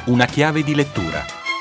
Una chiave di lettura.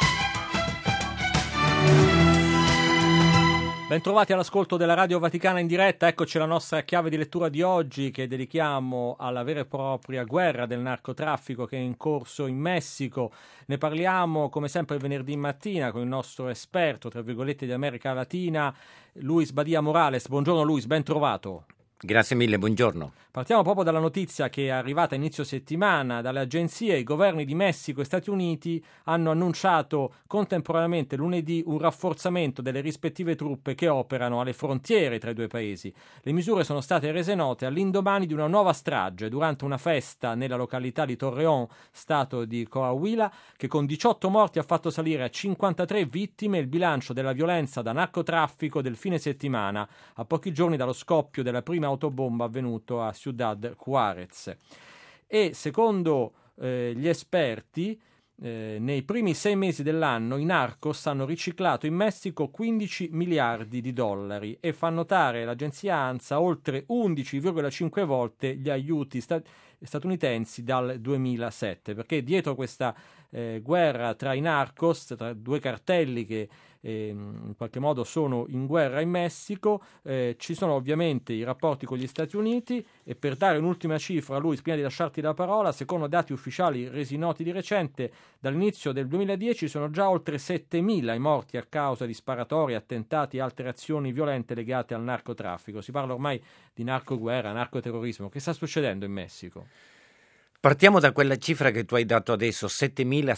Bentrovati all'ascolto della Radio Vaticana in diretta. Eccoci la nostra chiave di lettura di oggi, che dedichiamo alla vera e propria guerra del narcotraffico che è in corso in Messico. Ne parliamo come sempre venerdì mattina con il nostro esperto, tra virgolette, di America Latina, Luis Badia Morales. Buongiorno Luis, ben trovato. Grazie mille, buongiorno. Partiamo proprio dalla notizia che è arrivata a inizio settimana dalle agenzie. I governi di Messico e Stati Uniti hanno annunciato contemporaneamente lunedì un rafforzamento delle rispettive truppe che operano alle frontiere tra i due paesi. Le misure sono state rese note all'indomani di una nuova strage durante una festa nella località di Torreón, stato di Coahuila, che con 18 morti ha fatto salire a 53 vittime il bilancio della violenza da narcotraffico del fine settimana, a pochi giorni dallo scoppio della prima autobomba avvenuto a Ciudad Juárez. E secondo gli esperti, nei primi 6 mesi dell'anno i narcos hanno riciclato in Messico 15 miliardi di dollari e fa notare l'agenzia ANSA oltre 11,5 volte gli aiuti statunitensi dal 2007, perché dietro questa guerra tra i narcos, tra due cartelli che in qualche modo sono in guerra in Messico, ci sono ovviamente i rapporti con gli Stati Uniti. E per dare un'ultima cifra, Luis, prima di lasciarti la parola, secondo dati ufficiali resi noti di recente, dall'inizio del 2010 sono già oltre 7.000 i morti a causa di sparatori, attentati e altre azioni violente legate al narcotraffico. Si parla ormai di narcoguerra, narcoterrorismo. Che sta succedendo in Messico? Partiamo da quella cifra che tu hai dato adesso, 7.000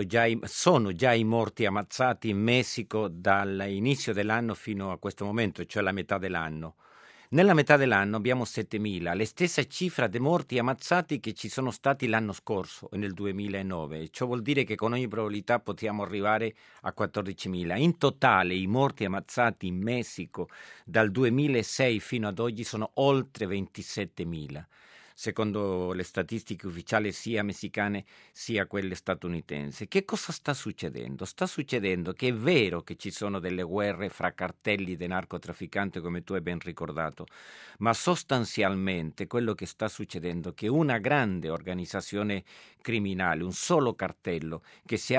sono già i morti ammazzati in Messico dall'inizio dell'anno fino a questo momento, cioè la metà dell'anno. Nella metà dell'anno abbiamo 7.000, la stessa cifra dei morti ammazzati che ci sono stati l'anno scorso, nel 2009. Ciò vuol dire che con ogni probabilità possiamo arrivare a 14.000. In totale i morti ammazzati in Messico dal 2006 fino ad oggi sono oltre 27.000. Secondo le statistiche ufficiali sia messicane sia quelle statunitensi. Che cosa sta succedendo? Sta succedendo che è vero che ci sono delle guerre fra cartelli dei narcotrafficanti, come tu hai ben ricordato, ma sostanzialmente quello che sta succedendo è che una grande organizzazione criminale, un solo cartello che si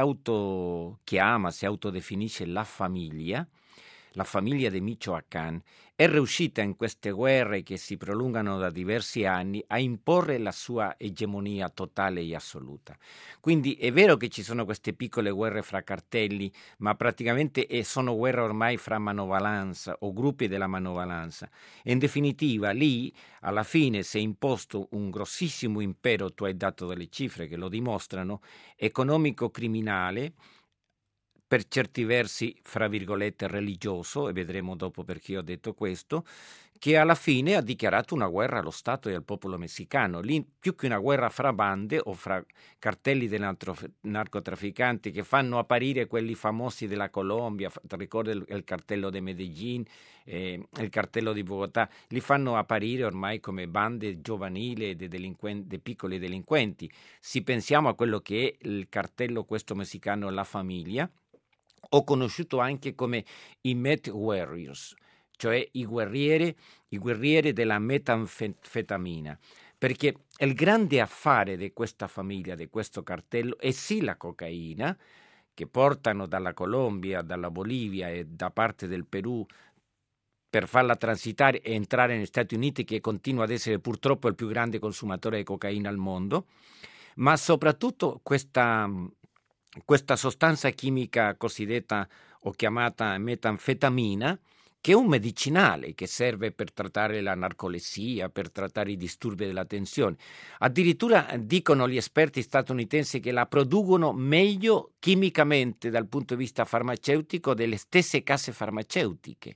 autodefinisce la famiglia di Michoacán, è riuscita in queste guerre che si prolungano da diversi anni a imporre la sua egemonia totale e assoluta. Quindi è vero che ci sono queste piccole guerre fra cartelli, ma praticamente sono guerre ormai fra manovalanza o gruppi della manovalanza. In definitiva, lì alla fine si è imposto un grossissimo impero, tu hai dato delle cifre che lo dimostrano, economico-criminale, per certi versi, fra virgolette, religioso, e vedremo dopo perché ho detto questo, che alla fine ha dichiarato una guerra allo Stato e al popolo messicano. Lì, più che una guerra fra bande o fra cartelli dei narcotrafficanti che fanno apparire quelli famosi della Colombia, ricordo il cartello di Medellín, il cartello di Bogotà, li fanno apparire ormai come bande giovanili dei piccoli delinquenti. Si pensiamo a quello che è il cartello questo messicano, La Famiglia, ho conosciuto anche come i Meth Warriors, cioè i guerrieri della metanfetamina, perché il grande affare di questa famiglia, di questo cartello, è sì la cocaina, che portano dalla Colombia, dalla Bolivia e da parte del Perù per farla transitare e entrare negli Stati Uniti, che continua ad essere purtroppo il più grande consumatore di cocaina al mondo, ma soprattutto questa sostanza chimica cosiddetta o chiamata metanfetamina, che è un medicinale che serve per trattare la narcolessia, per trattare i disturbi della tensione. Addirittura dicono gli esperti statunitensi che la producono meglio chimicamente dal punto di vista farmaceutico delle stesse case farmaceutiche.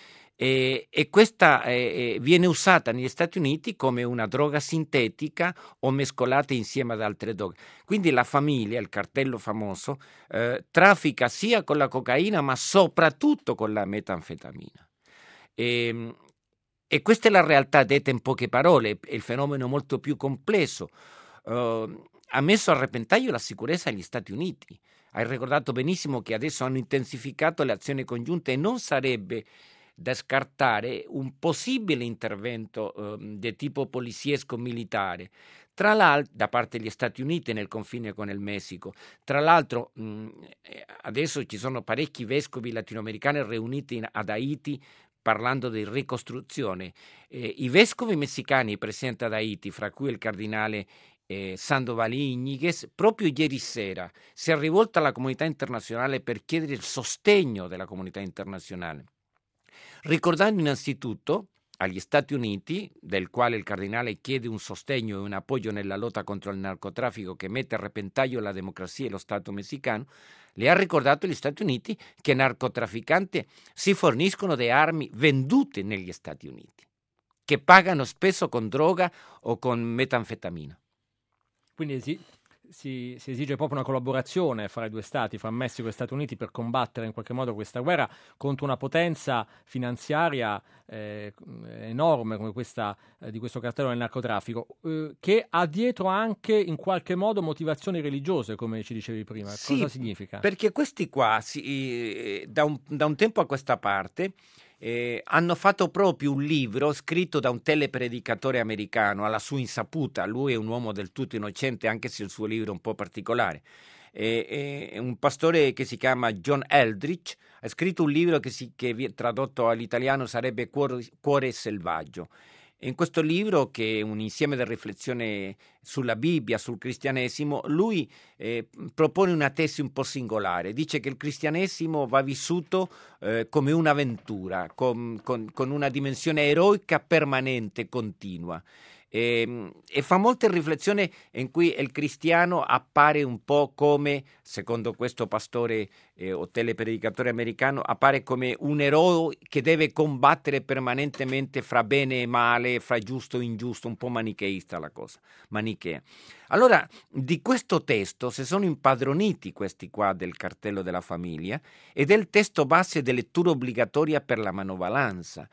E questa viene usata negli Stati Uniti come una droga sintetica o mescolata insieme ad altre droghe. Quindi la famiglia, il cartello famoso, traffica sia con la cocaina ma soprattutto con la metanfetamina. E questa è la realtà detta in poche parole, è il fenomeno molto più complesso. Ha messo a repentaglio la sicurezza degli Stati Uniti. Hai ricordato benissimo che adesso hanno intensificato le azioni congiunte e non sarebbe da scartare un possibile intervento di tipo poliziesco militare, Tra l'altro, da parte degli Stati Uniti nel confine con il Messico. Tra l'altro, adesso ci sono parecchi vescovi latinoamericani riuniti ad Haiti parlando di ricostruzione. I vescovi messicani presenti ad Haiti, fra cui il cardinale Sandoval Iñiguez, proprio ieri sera si è rivolta alla comunità internazionale per chiedere il sostegno della comunità internazionale, ricordando innanzitutto agli Stati Uniti, del quale il cardinale chiede un sostegno e un appoggio nella lotta contro il narcotraffico che mette a repentaglio la democrazia e lo Stato messicano, le ha ricordato agli Stati Uniti che i narcotrafficanti si forniscono di armi vendute negli Stati Uniti, che pagano spesso con droga o con metanfetamina. Quindi si esige proprio una collaborazione fra i due stati, fra Messico e Stati Uniti, per combattere in qualche modo questa guerra contro una potenza finanziaria enorme come questa di questo cartello del narcotraffico, che ha dietro anche in qualche modo motivazioni religiose, come ci dicevi prima. Sì, cosa significa? Perché questi qua da un tempo a questa parte hanno fatto proprio un libro scritto da un telepredicatore americano alla sua insaputa. Lui è un uomo del tutto innocente, anche se il suo libro è un po' particolare. Un pastore che si chiama John Eldridge ha scritto un libro che tradotto all'italiano sarebbe Cuore selvaggio. In questo libro, che è un insieme di riflessione sulla Bibbia, sul cristianesimo, lui propone una tesi un po' singolare. Dice che il cristianesimo va vissuto come un'avventura, con una dimensione eroica permanente, continua. E fa molte riflessioni in cui il cristiano appare un po' come, secondo questo pastore o telepredicatore americano, appare come un eroe che deve combattere permanentemente fra bene e male, fra giusto e ingiusto, un po' manicheista la cosa, manichea. Allora, di questo testo si sono impadroniti questi qua del cartello della famiglia e del testo base di lettura obbligatoria per la manovalanza.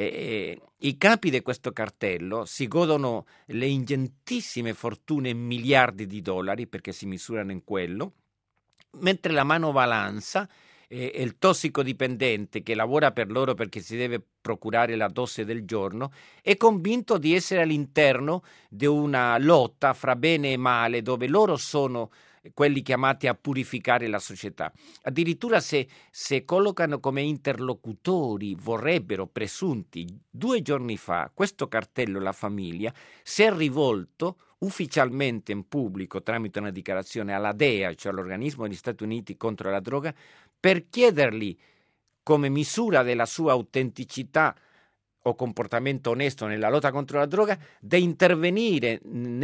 I capi di questo cartello si godono le ingentissime fortune in miliardi di dollari, perché si misurano in quello, mentre la manovalanza e il tossicodipendente che lavora per loro perché si deve procurare la dose del giorno è convinto di essere all'interno di una lotta fra bene e male, dove loro sono quelli chiamati a purificare la società. Addirittura se collocano come interlocutori, vorrebbero presunti. 2 giorni fa questo cartello, la famiglia, si è rivolto ufficialmente in pubblico tramite una dichiarazione alla DEA, cioè all'organismo degli Stati Uniti contro la droga, per chiedergli, come misura della sua autenticità o comportamento onesto nella lotta contro la droga, di intervenire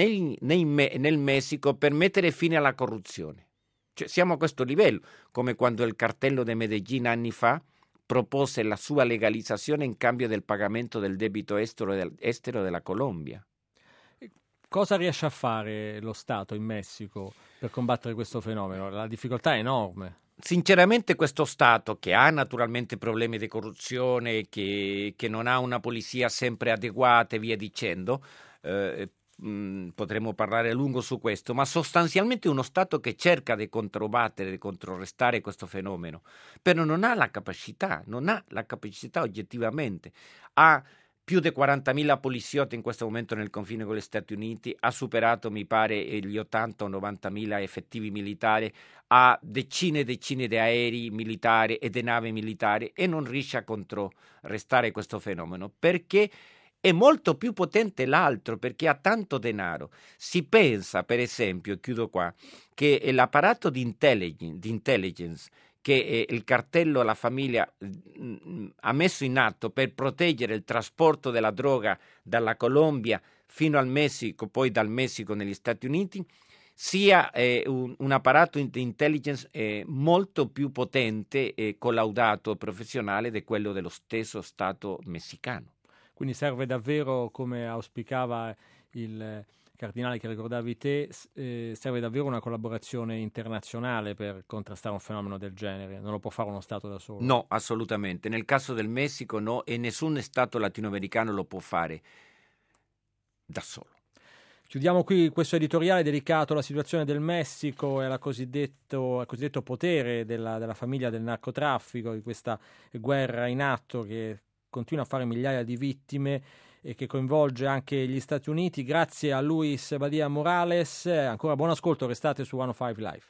nel Messico per mettere fine alla corruzione. Cioè, siamo a questo livello, come quando il cartello di Medellin anni fa propose la sua legalizzazione in cambio del pagamento del debito estero della Colombia. Cosa riesce a fare lo Stato in Messico per combattere questo fenomeno? La difficoltà è enorme. Sinceramente questo Stato, che ha naturalmente problemi di corruzione, che non ha una polizia sempre adeguata e via dicendo, potremmo parlare a lungo su questo, ma sostanzialmente uno Stato che cerca di controbattere, di controrrestare questo fenomeno, però non ha la capacità oggettivamente. Ha più di 40.000 poliziotti in questo momento nel confine con gli Stati Uniti, ha superato, mi pare, gli 80 o 90.000 effettivi militari, ha decine e decine di aerei militari e di navi militari e non riesce a controrrestare questo fenomeno, perché è molto più potente l'altro, perché ha tanto denaro. Si pensa, per esempio, chiudo qua, che l'apparato di intelligence che il cartello alla famiglia ha messo in atto per proteggere il trasporto della droga dalla Colombia fino al Messico, poi dal Messico negli Stati Uniti, sia un apparato di intelligence molto più potente e collaudato e professionale di quello dello stesso Stato messicano. Quindi serve davvero, come auspicava il cardinale che ricordavi te, serve davvero una collaborazione internazionale per contrastare un fenomeno del genere, non lo può fare uno Stato da solo. No, assolutamente. Nel caso del Messico no, e nessun Stato latinoamericano lo può fare da solo. Chiudiamo qui questo editoriale dedicato alla situazione del Messico e al cosiddetto potere della famiglia del narcotraffico, di questa guerra in atto che continua a fare migliaia di vittime. e che coinvolge anche gli Stati Uniti. Grazie a Luis Badia Morales, ancora buon ascolto, restate su 105 Live.